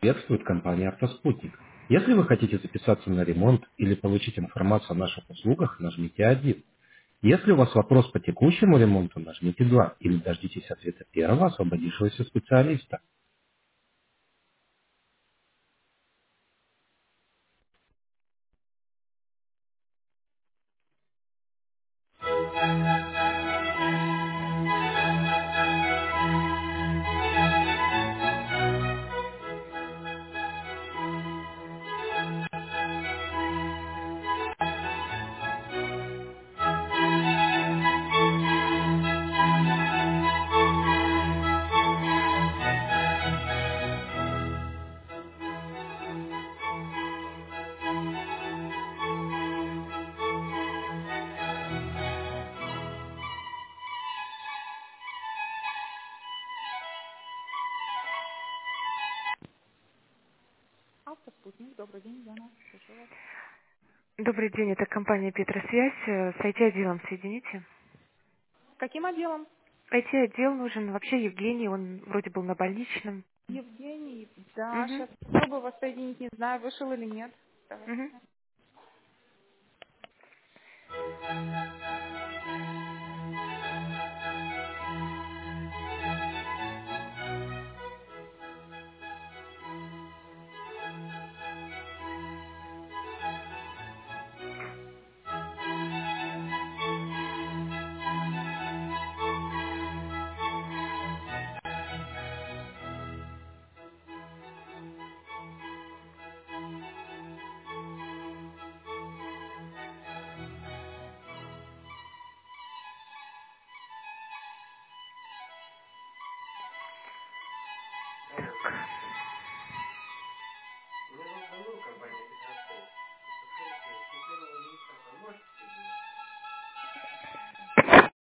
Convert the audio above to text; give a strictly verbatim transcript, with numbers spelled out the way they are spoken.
Приветствует компания «Автоспутник». Если вы хотите записаться на ремонт или получить информацию о наших услугах, нажмите один. Если у вас вопрос по текущему ремонту, нажмите два или дождитесь ответа первого освободившегося специалиста. Автоспутник, добрый день, Яна, слушаю вас. Добрый день, это компания Петросвязь. Э, С I T-отделом соедините. Каким отделом? I T-отдел нужен. Вообще Евгений, он вроде был на больничном. Евгений, да, Угу. сейчас попробую вас соединить, не знаю, вышел или нет. Давайте. Угу.